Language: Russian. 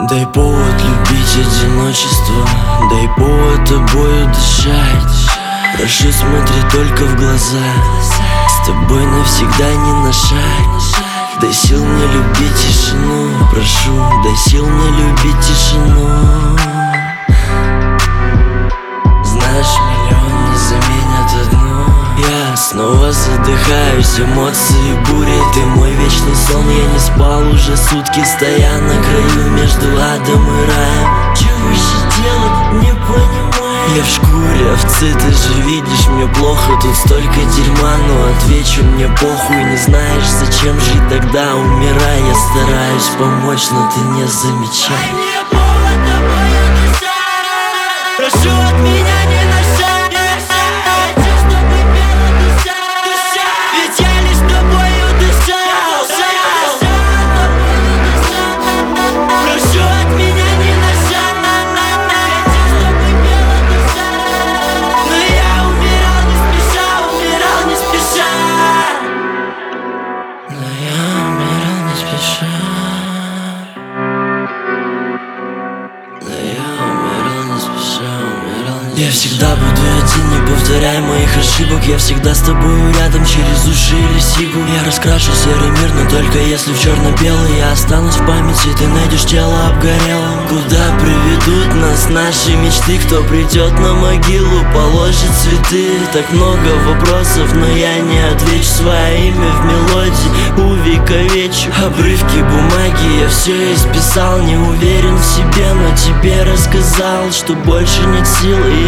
Дай повод любить одиночество, дай повод тобою дышать. Прошу, смотри только в глаза, с тобой навсегда не на шаг. Дай сил мне любить тишину, прошу, дай сил мне любить тишину. Знаешь, миллион не заменят одну. Я снова задыхаюсь, эмоции бури. Ты мой вечный сон, я не спал уже сутки, стоя на краю между адом и раем. Чего еще делать, не понимаю. Я в шкуре овцы, ты же видишь, мне плохо. Тут столько дерьма, но отвечу, мне похуй. Не знаешь, зачем жить тогда, умирай. Я стараюсь помочь, но ты не замечай. Мне повод тобою дышать. Прошу от меня не нажать. Хочу, чтобы пела душа. Ведь я лишь тобою дышал. Прошу от меня не нажать. Хочу, чтобы пела душа. Но я умирал не спеша, умирал не спеша. Но я умирал не спеша. Я всегда буду один, не повторяй моих ошибок. Я всегда с тобою рядом, через уши или сигу. Я раскрашу серый мир, но только если в черно-белый. Я останусь в памяти, ты найдешь тело обгорелым. Куда приведут нас наши мечты? Кто придет на могилу, положит цветы? Так много вопросов, но я не отвечу. Свое имя в мелодии увековечу. Обрывки бумаги я все исписал. Не уверен в себе, но тебе рассказал, что больше нет сил. И